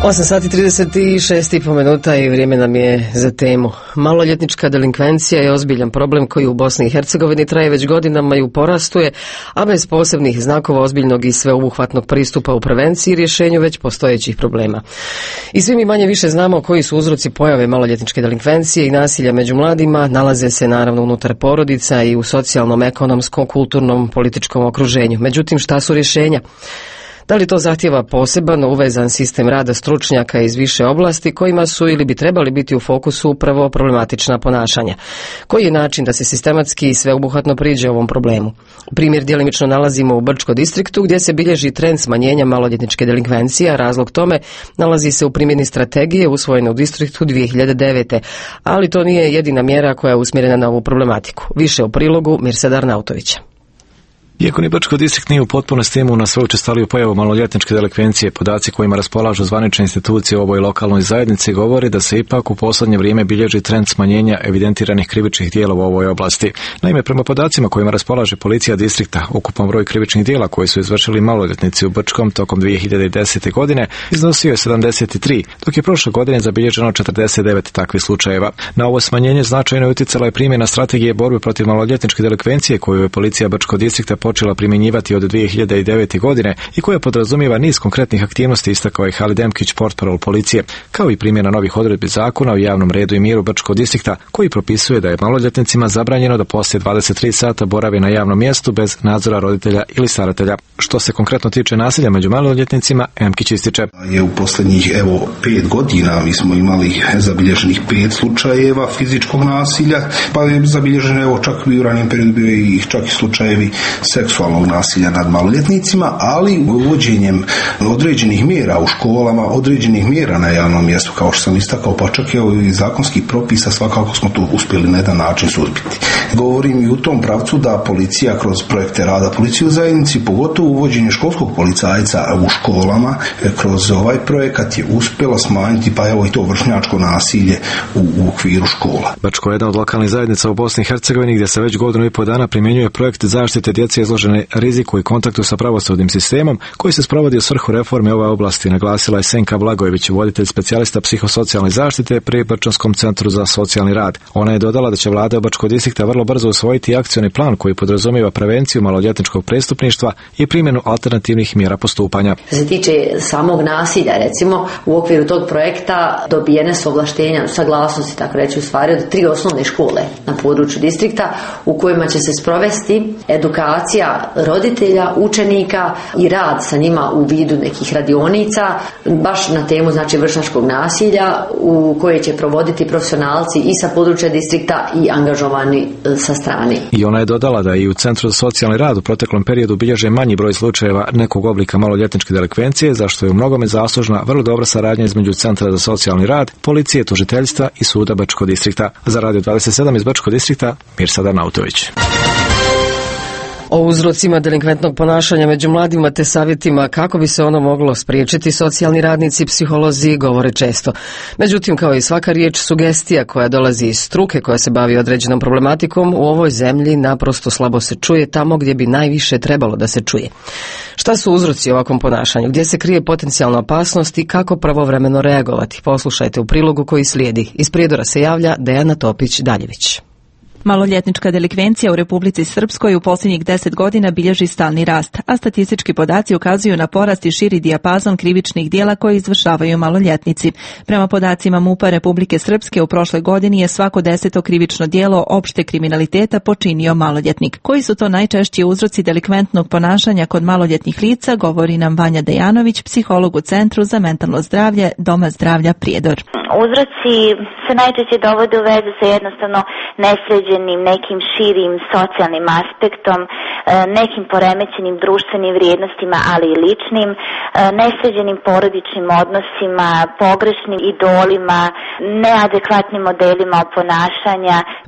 osam sati trideset šest i po minuta i vrijeme nam je za temu. Maloljetnička delinkvencija je ozbiljan problem koji u Bosni i Hercegovini traje već godinama i u porastu je, a bez posebnih znakova ozbiljnog i sveobuhvatnog pristupa u prevenciji i rješenju već postojećih problema. I svi mi manje više znamo koji su uzroci pojave maloljetničke delinkvencije i nasilja među mladima, nalaze se naravno unutar porodica i u socijalnom, ekonomskom, kulturnom, političkom okruženju. Međutim, šta su rješenja? Da li to zahtijeva poseban, uvezan sistem rada stručnjaka iz više oblasti kojima su ili bi trebali biti u fokusu upravo problematična ponašanja? Koji je način da se sistematski i sveobuhvatno priđe ovom problemu? Primjer djelimično nalazimo u Brčko distriktu gdje se bilježi trend smanjenja maloljetničke delinkvencije, a razlog tome nalazi se u primjeni strategije usvojene u distriktu dvije hiljade devete. Ali to nije jedina mjera koja je usmjerena na ovu problematiku. Više o prilogu Mirsada Arnautovića.
Iako ni Brčko distrikt nije u potpunosti imun na sve učestaliju pojavu maloljetničke delikvencije, podaci kojima raspolažu zvanične institucije u ovoj lokalnoj zajednici govori da se ipak u posljednje vrijeme bilježi trend smanjenja evidentiranih krivičnih djela u ovoj oblasti. Naime, prema podacima kojima raspolaže policija distrikta, ukupan broj krivičnih djela koji su izvršili maloljetnici u Brčkom tokom dvije hiljade desete. godine iznosio je sedamdeset tri, dok je prošle godine zabilježeno četrdeset devet takvih slučajeva. Na ovo smanjenje značajno je utjecala je primjena strategije borbe protiv maloljetničke delikvencije koju je policija Brčko distrikta počela primjenjivati od dvije hiljade devete. godine i koja podrazumijeva niz konkretnih aktivnosti, istakao je Halid Emkić, portparol policije, kao i primjena novih odredbi zakona o javnom redu i miru Brčkog distrikta koji propisuje da je maloljetnicima zabranjeno da poslije dvadeset tri sata borave na javnom mjestu bez nadzora roditelja ili staratelja. Što se konkretno tiče nasilja među maloljetnicima, Emkić ističe:
je u posljednjih evo pet godina mi smo imali zabilježenih pet slučajeva fizičkog nasilja, pa je zabilježeno evo čak i u ranijem periodu bio i čak i slučajevi seksualnog nasilja nad maloljetnicima, ali uvođenjem određenih mjera u školama, određenih mjera na javnom mjestu, kao što sam istakao, pa čak i zakonskih propisa, svakako smo to uspjeli na jedan način suzbiti. Govorim i u tom pravcu da policija kroz projekte rada policije u zajednici, pogotovo uvođenje školskog policajca u školama, kroz ovaj projekat je uspjela smanjiti pa evo i to vršnjačko nasilje u, u okviru škola.
Brčko je jedna od lokalnih zajednica u Bosni i Hercegovini gdje se već godinu i pol dana primjenjuje projekt zaštite djece izložene riziku i kontaktu sa pravosudnim sistemom koji se sprovodi u svrhu reforme ove oblasti, naglasila je Senka Blagojević, voditelj specijalista psihosocijalne zaštite pri Brčanskom centru za socijalni rad. Ona je dodala da će vlada Brčkog distrikta vrlo brzo usvojiti akcioni plan koji podrazumijeva prevenciju maloljetničkog prestupništva i primjenu alternativnih mjera postupanja.
Što se tiče samog nasilja, recimo, u okviru tog projekta dobijene su ovlaštenja, saglasnosti, tako reći, u stvari od tri osnovne škole na području distrikta u kojima će se sprovesti edukacija roditelja, učenika i rad sa njima u vidu nekih radionica, baš na temu znači vršnjačkog nasilja u koje će provoditi profesionalci i sa područja distrikta i angažovani sa strane.
I ona je dodala da i u Centru za socijalni rad u proteklom periodu bilježe manji broj slučajeva nekog oblika maloljetničke delikvencije, zašto je u mnogome zaslužna vrlo dobra saradnja između Centra za socijalni rad, policije, tužiteljstva i suda Brčkog distrikta. Za Radio dvadeset sedam iz Brčkog distrikta, Mirsad Arnautović.
O uzrocima delinkventnog ponašanja među mladima te savjetima kako bi se ono moglo spriječiti socijalni radnici i psiholozi govore često. Međutim, kao i svaka riječ, sugestija koja dolazi iz struke koja se bavi određenom problematikom u ovoj zemlji naprosto slabo se čuje tamo gdje bi najviše trebalo da se čuje. Šta su uzroci ovakvom ponašanju? Gdje se krije potencijalna opasnost i kako pravovremeno reagovati? Poslušajte u prilogu koji slijedi. Iz Prijedora se javlja Dejana Topić-Daljević.
Maloljetnička delikvencija u Republici Srpskoj u posljednjih deset godina bilježi stalni rast, a statistički podaci ukazuju na porast i širi dijapazon krivičnih dijela koje izvršavaju maloljetnici. Prema podacima MUP-a Republike Srpske u prošloj godini je svako deseto krivično dijelo opšte kriminaliteta počinio maloljetnik. Koji su to najčešći uzroci delikventnog ponašanja kod maloljetnih lica, govori nam Vanja Dejanović, psiholog u Centru za mentalno zdravlje Doma zdravlja Prijedor.
Uzroci se najčešće dovode u vezu sa jednostavno nesređenim nekim širim socijalnim aspektom, nekim poremećenim društvenim vrijednostima, ali i ličnim, nesređenim porodičnim odnosima, pogrešnim idolima, neadekvatnim modelima ponašanja.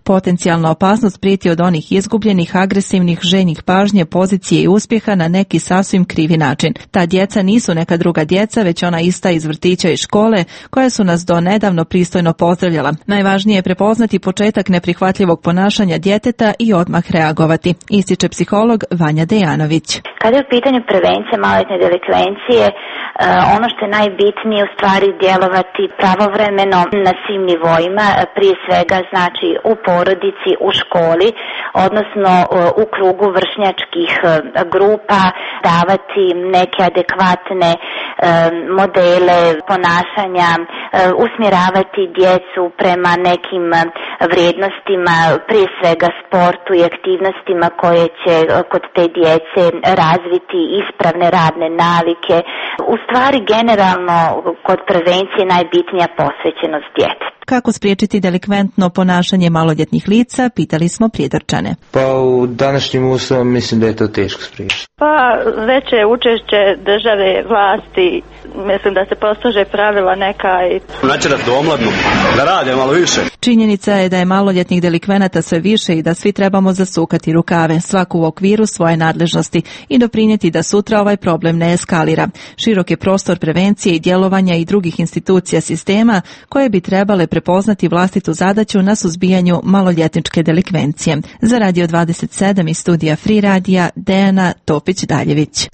Potencijalna opasnost prijeti od onih izgubljenih, agresivnih, željnih pažnje, pozicije i uspjeha na neki sasvim krivi način. Ta djeca nisu neka druga djeca, već ona ista iz vrtića i škole, koja su nas do nedavno pristojno pozdravljala. Najvažnije je prepoznati početak neprihvatljivog ponašanja djeteta i odmah reagovati, ističe psiholog Vanja Dejanović.
Kada je u pitanju prevencije maloljetne delikvencije, ono što je najbitnije u stvari djelovati pravovremeno na svim nivoima, prije svega znači u porodici, u školi, odnosno u krugu vršnjačkih grupa, davati neke adekvatne modele ponašanja, usmjeravati djecu prema nekim vrijednostima, prije svega sportu i aktivnostima koje će kod te djece razviti ispravne radne navike. U stvari generalno kod prevencije najbitnija posvećenost djeteta.
Kako spriječiti delikventno ponašanje maloljetnih lica, pitali smo Prijedorčane.
Pa u današnjim uslovima mislim da je to teško spriječiti.
Pa veće učešće države, vlasti, mislim da se postrože pravila neka i...
Načerat do omladnu, da rade malo više.
Činjenica je da je maloljetnih delikvenata sve više i da svi trebamo zasukati rukave, svaku u okviru svoje nadležnosti i doprinijeti da sutra ovaj problem ne eskalira. Širok je prostor prevencije i djelovanja i drugih institucija sistema koje bi trebale prepoznati vlastitu zadaću na suzbijanju maloljetničke delikvencije. Za Radio dvadeset sedam iz studija Free Radija, Dejana Topić-Daljević.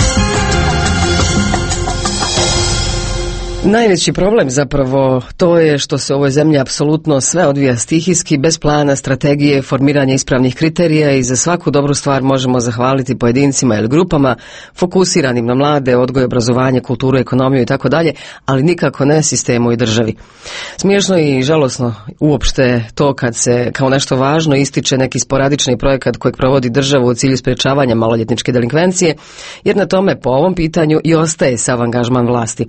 Najveći problem zapravo to je što se u ovoj zemlji apsolutno sve odvija stihijski, bez plana, strategije, formiranja ispravnih kriterija i za svaku dobru stvar možemo zahvaliti pojedincima ili grupama fokusiranim na mlade, odgoj, obrazovanje, kulturu, ekonomiju i tako dalje, ali nikako ne sistemu i državi. Smiješno i žalosno uopšte to kad se kao nešto važno ističe neki sporadični projekat kojeg provodi država u cilju sprječavanja maloljetničke delikvencije, jer na tome po ovom pitanju i ostaje sav angažman vlasti.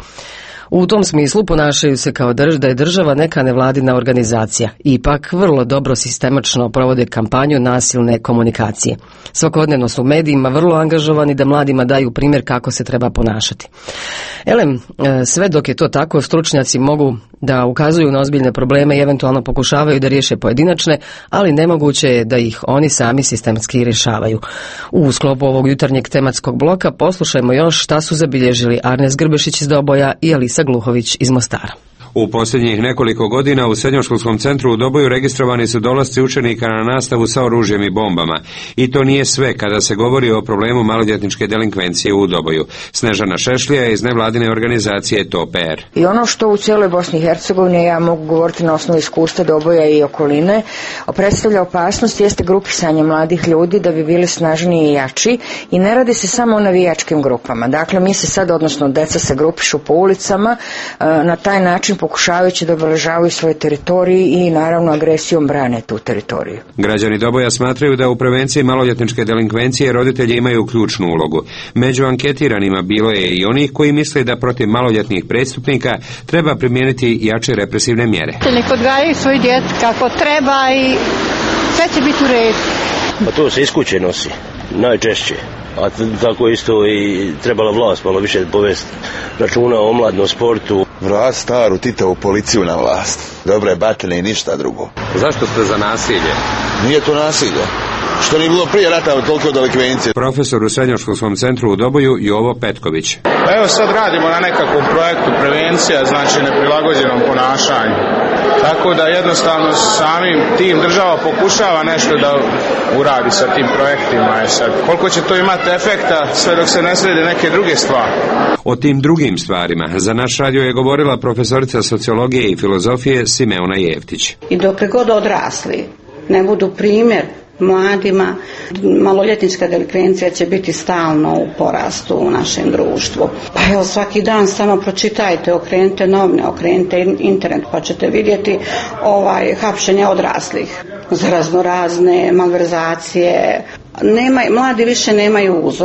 U tom smislu ponašaju se kao drž, da je država neka nevladina organizacija. Ipak vrlo dobro sistemačno provode kampanju nasilne komunikacije. Svakodnevno su u medijima vrlo angažovani da mladima daju primjer kako se treba ponašati. Elem, sve dok je to tako, stručnjaci mogu da ukazuju na ozbiljne probleme i eventualno pokušavaju da riješe pojedinačne, ali nemoguće je da ih oni sami sistemski rješavaju. U sklopu ovog jutarnjeg tematskog bloka poslušajmo još šta su zabilježili Arnes Grbešić iz Doboja i Alisa Gluhović iz Mostara.
U posljednjih nekoliko godina u srednjoškolskom centru u Doboju registrovani su dolasci učenika na nastavu sa oružjem i bombama. I to nije sve kada se govori o problemu maloljetničke delinkvencije u Doboju. Snežana Šešlija iz nevladine organizacije T O P R.
I ono što u cijeloj Bosni i Hercegovini, ja mogu govoriti na osnovu iskustva Doboja i okoline, predstavlja opasnost jeste grupisanje mladih ljudi da bi bili snažniji i jači i ne radi se samo o navijačkim grupama. Dakle, mi se sad, odnosno deca se grupišu po ulicama, na taj način pokušavajući da obeležavaju svoje teritorije i naravno agresijom brane tu teritoriju.
Građani Doboja smatraju da u prevenciji maloljetničke delinkvencije roditelji imaju ključnu ulogu. Među anketiranima bilo je i onih koji misle da protiv maloljetnih prestupnika treba primijeniti jače represivne mjere.
Nek odgajaju svoju djecu kako treba i sve će biti u redu.
Pa to se iz kuće nosi, najčešće. A tako isto i trebala vlast malo više povesti računa o omladnom sportu.
Vrat staru Titovu policiju na vlast. Dobre batine i ništa drugo.
Zašto ste za nasilje?
Nije to nasilje. Što nije bilo prije rata toliko delikvencije.
Profesor u srednjoškolskom centru u Doboju Jovo Petković.
Evo sad radimo na nekakvom projektu prevencija, znači neprilagođenom ponašanju. Tako da jednostavno samim tim država pokušava nešto da uradi sa tim projektima. Je sad. Koliko će to imati efekta sve dok se ne srede neke druge stvari.
O tim drugim stvarima za naš radio je govorila profesorica sociologije i filozofije Simeona Jevtić.
I dokle god odrasli ne budu primjer mladima, maloljetnička delikvencija će biti stalno u porastu u našem društvu. Pa evo, svaki dan samo pročitajte, okrenite novine, okrenite internet, pa ćete vidjeti ovaj hapšenje odraslih za raznorazne malverzacije. Nema, mladi više nemaju uzora,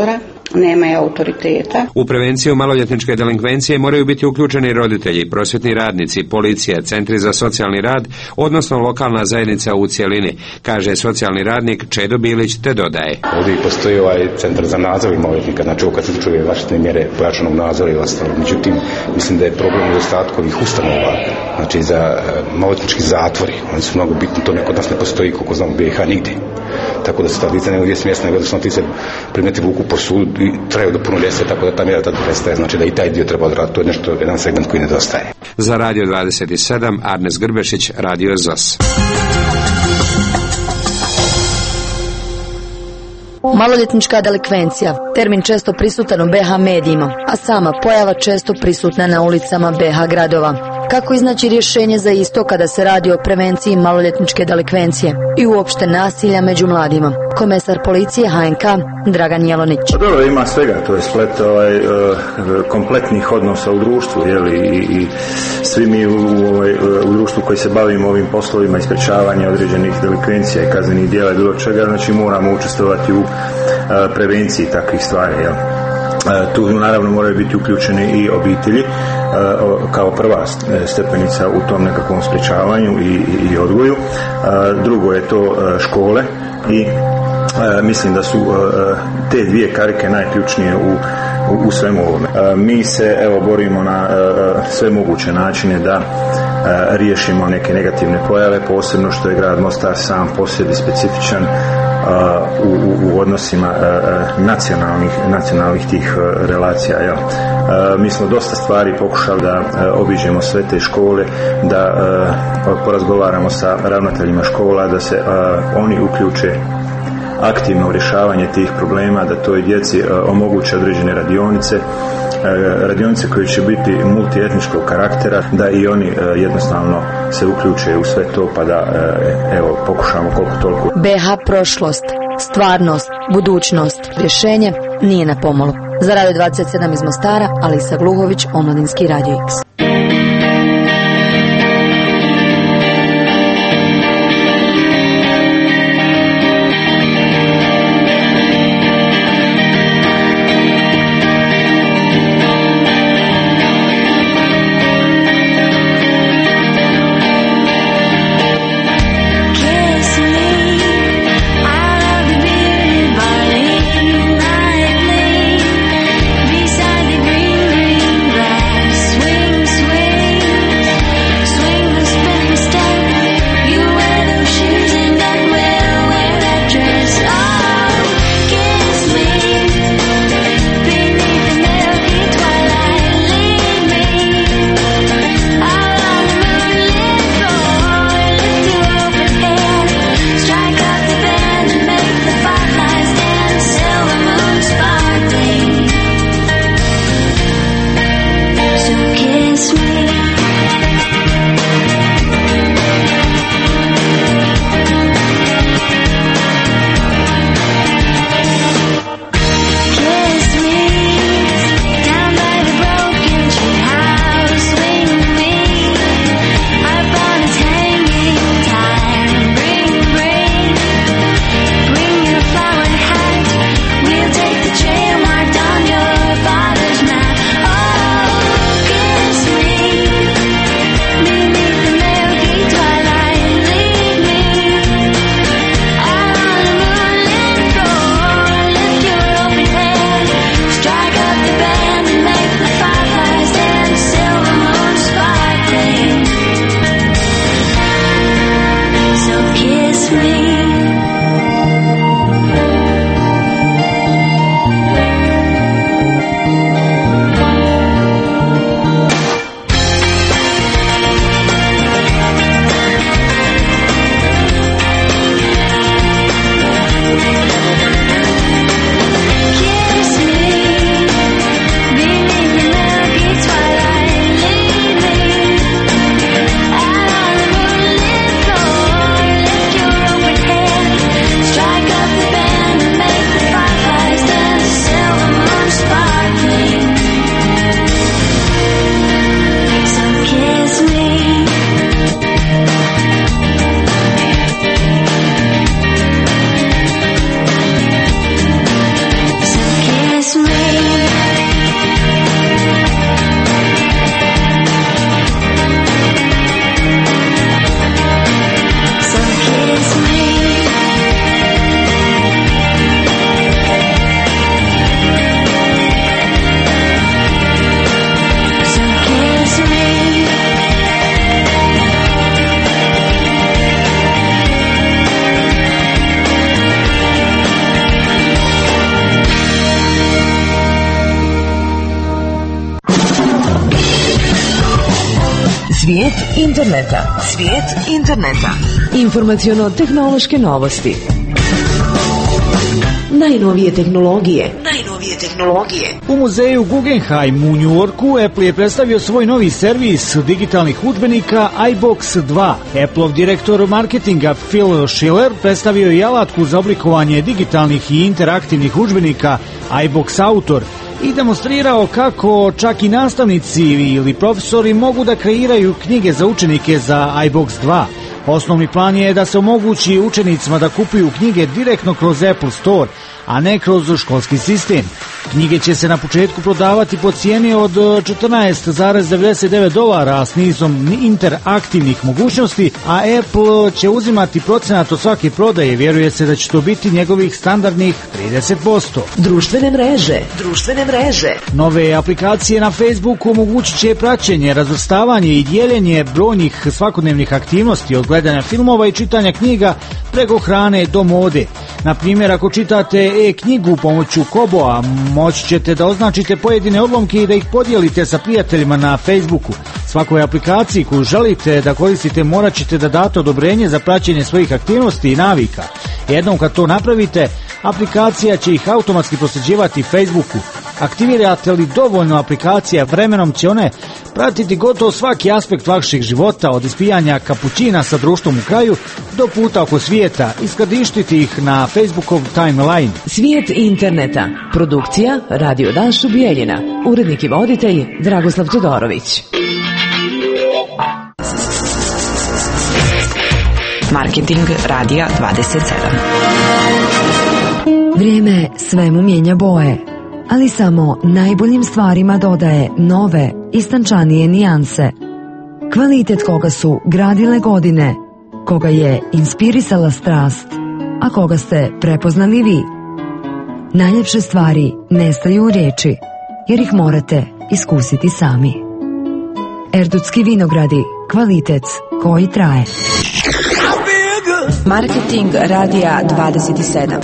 nemaju autoriteta.
U prevenciju maloljetničke delinkvencije moraju biti uključeni roditelji, prosvjetni radnici, policija, centri za socijalni rad, odnosno lokalna zajednica u cjelini, kaže socijalni radnik Čedo Bilić, te dodaje.
Ovdje postoji ovaj centar za nadzor maloljetnika, znači ovo kad se čuje zaštitne mjere pojačanog nadzora i ostalo. Međutim, mislim da je problem u nedostatku ovih ustanova, znači za maloljetnički zatvori. Oni su mnogo bitni, to kod nas ne postoji, koliko znam, u B i H nigdje. Tako da se ta lica nego gdje smjesna, nego da su ti se predmeti vuku po sudu i traju do punoljetstva, tako da ta mjera tada prestaje. Znači da i taj dio treba odraditi, to je nešto, jedan segment koji nedostaje.
Za Radio dvadeset sedam, Arnes Grbešić, Radio Z O S.
Maloljetnička delikvencija, termin često prisutan u B H medijima, a sama pojava često prisutna na ulicama B H gradova. Kako iznaći rješenje za isto kada se radi o prevenciji maloljetničke delikvencije i uopšte nasilja među mladima? Komesar policije H N K Dragan Jelonić.
Dobro, ima svega, to je splet ovaj, uh, kompletnih odnosa u društvu, jeli, i, i svi mi u, ovaj, u društvu koji se bavimo ovim poslovima i sprečavanja određenih delikvencija i kaznenih djela i bilo čega, znači moramo učestvovati u uh, prevenciji takvih stvari, jel? Tu naravno moraju biti uključeni i obitelji kao prva stepenica u tom nekakvom sprečavanju i, i, i odgoju. Drugo je to škole i mislim da su te dvije karike najključnije u, u, u svemu ovome. Mi se evo borimo na sve moguće načine da riješimo neke negativne pojave, posebno što je grad Mostar sam po sebi specifičan u, u, u odnosima uh, nacionalnih, nacionalnih tih uh, relacija. Ja. Uh, mi smo dosta stvari pokušali da uh, obiđemo sve te škole, da uh, porazgovaramo sa ravnateljima škola, da se uh, oni uključe aktivno u rješavanje tih problema, da toj djeci uh, omoguće određene radionice, radionice koje će biti multietničkog karaktera, da i oni jednostavno se uključe u sve to, pa da evo pokušamo koliko toliko.
B H prošlost, stvarnost, budućnost, rješenje nije na pomolu. Za Radio dvadeset sedam iz Mostara, Alisa Gluhović, Omladinski Radio X.
Swing
Svijet interneta. Svijet interneta. Informaciono-tehnološke novosti. Najnovije tehnologije. Najnovije tehnologije.
U muzeju Guggenheim u Njujorku Apple je predstavio svoj novi servis digitalnih udžbenika iBox dva. Appleov direktor marketinga Phil Schiller predstavio je alatku za oblikovanje digitalnih i interaktivnih udžbenika iBox Autor i demonstrirao kako čak i nastavnici ili profesori mogu da kreiraju knjige za učenike za iBox dva. Osnovni plan je da se omogući učenicima da kupuju knjige direktno kroz Apple Store, a ne kroz školski sistem. Knjige će se na početku prodavati po cijeni od četrnaest zarez devedeset devet dolara s nizom interaktivnih mogućnosti, a Apple će uzimati procenat od svake prodaje. Vjeruje se da će to biti njegovih standardnih trideset posto.
Društvene mreže. Društvene mreže.
Nove aplikacije na Facebooku omogućit će praćenje, razvrstavanje i dijeljenje brojnih svakodnevnih aktivnosti od gledanja filmova i čitanja knjiga preko hrane do mode. Na primjer, ako čitate e-knjigu pomoću Koboa, moći ćete da označite pojedine odlomke i da ih podijelite sa prijateljima na Facebooku. Svakoj aplikaciji koju želite da koristite morat ćete da date odobrenje za praćenje svojih aktivnosti i navika. Jednom kad to napravite, aplikacija će ih automatski prosljeđivati Facebooku. Aktivirate li dovoljno aplikacija, vremenom će one pratiti gotovo svaki aspekt vašeg života, od ispijanja kapućina sa društvom u kraju do puta oko svijeta, i skladištiti ih na Facebookov timeline.
Svijet interneta. Produkcija Radio Dašu Bijeljina. Urednik i voditelj Dragoslav Todorović. Marketing Radija dvadeset sedam. Vrijeme svemu mijenja boje, ali samo najboljim stvarima dodaje nove, istančanije nijanse. Kvalitet koga su gradile godine, koga je inspirisala strast, a koga ste prepoznali vi. Najljepše stvari nestaju u riječi, jer ih morate iskusiti sami. Erdutski vinogradi, kvalitet koji traje. Marketing Radija dvadeset sedam.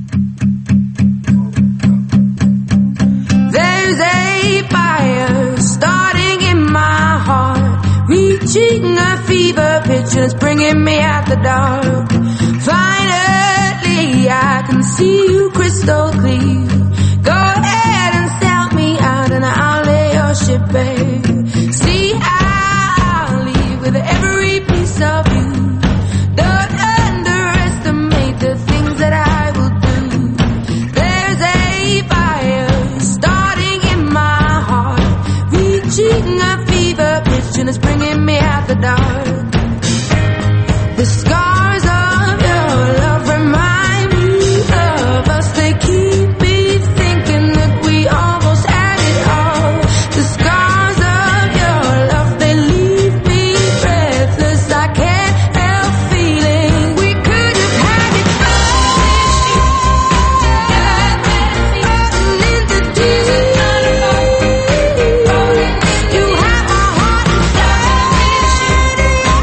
There's a fire starting in my heart, reaching a fever pitch and it's bringing me out the dark. Finally I can see you crystal clear. Go ahead and sell me out and I'll lay your ship bare. See, I'll leave with every piece of you. Don't underestimate the things that I will do. There's a fire starting in my heart, reaching a fever pitch and it's bringing me out the dark. The scars of your love remind me of us. They keep me thinking that we almost had it all. The scars of your love, they leave me breathless. I can't help feeling we could have had it all. You have my heart inside.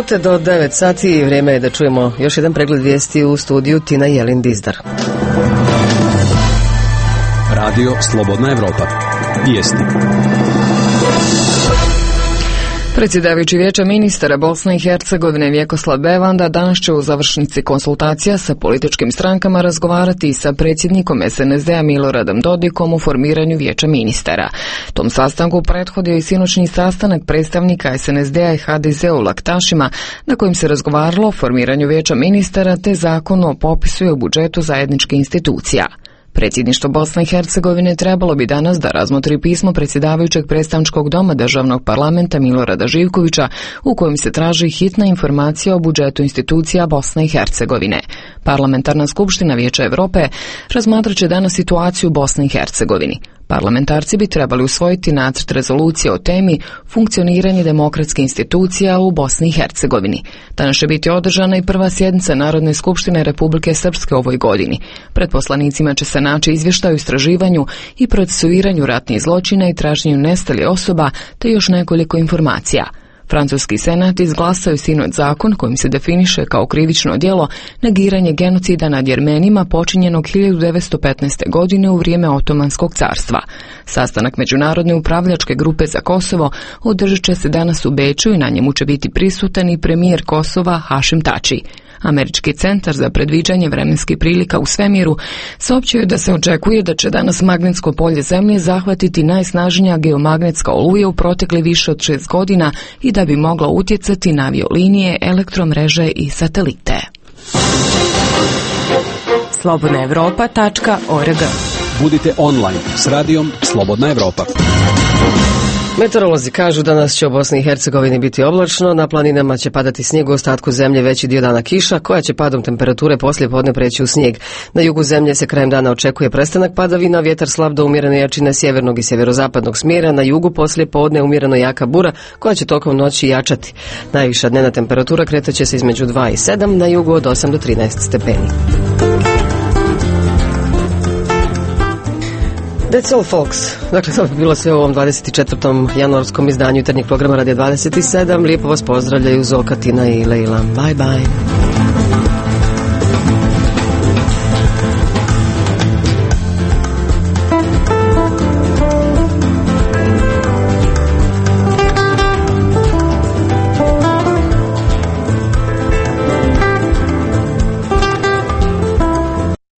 minute do devet sati i vrijeme je da čujemo još jedan pregled vijesti u studiju Tina Jelin Dizdar.
Radio Slobodna Evropa. Vijesti.
Predsjedavajući Vijeća ministara Bosne i Hercegovine Vjekoslav Bevanda danas će u završnici konsultacija sa političkim strankama razgovarati sa predsjednikom S N S D-a Miloradom Dodikom u formiranju Vijeća ministara. Tom sastanku prethodio i sinoćni sastanak predstavnika S N S D-a i H D Z-a u Laktašima, na kojim se razgovaralo o formiranju Vijeća ministara te zakonu o popisu i o budžetu zajedničkih institucija. Predsjedništvo Bosne i Hercegovine trebalo bi danas da razmotri pismo predsjedavajućeg predstavničkog doma državnog parlamenta Milorada Živkovića u kojem se traži hitna informacija o budžetu institucija Bosne i Hercegovine. Parlamentarna skupština Vijeća Europe razmatrat će danas situaciju u Bosni i Hercegovini. Parlamentarci bi trebali usvojiti nacrt rezolucije o temi funkcioniranje demokratskih institucija u Bosni i Hercegovini. Danas će biti održana i prva sjednica Narodne skupštine Republike Srpske u ovoj godini. Pred poslanicima će se naći izvještaj o istraživanju i procesuiranju ratnih zločina i traženju nestalih osoba te još nekoliko informacija. Francuski senat izglasao je sinoć zakon kojim se definiše kao krivično djelo negiranje genocida nad Jermenima počinjenog hiljadu devetsto petnaeste. godine u vrijeme Otomanskog carstva. Sastanak Međunarodne upravljačke grupe za Kosovo održat će se danas u Beču i na njemu će biti prisutan i premijer Kosova Hašim Tači. Američki centar za predviđanje vremenskih prilika u svemiru saopćio je da se očekuje da će danas magnetsko polje Zemlje zahvatiti najsnažnija geomagnetska oluja u protekli više od šest godina i da bi mogla utjecati na aviolinije, elektromreže i satelite.
slobodna evropa tačka org. Budite online s radijom Slobodna Evropa.
Meteorolozi kažu da danas će u Bosni i Hercegovini biti oblačno, na planinama će padati snijeg, u ostatku zemlje veći dio dana kiša, koja će padom temperature poslije podne preći u snijeg. Na jugu zemlje se krajem dana očekuje prestanak padavina, vjetar slab do umjerene jačine sjevernog i sjeverozapadnog smjera, na jugu poslije podne umjereno jaka bura, koja će tokom noći jačati. Najviša dnevna temperatura kretat će se između dva i sedam, na jugu od osam do trinaest stepeni. That's all, folks. Dakle, to bi bilo sve u ovom dvadeset četvrtom januarskom izdanju jutarnjeg programa Radija dvadeset sedam. Lijepo vas pozdravljaju Zoka, Tina i Leila. Bye, bye.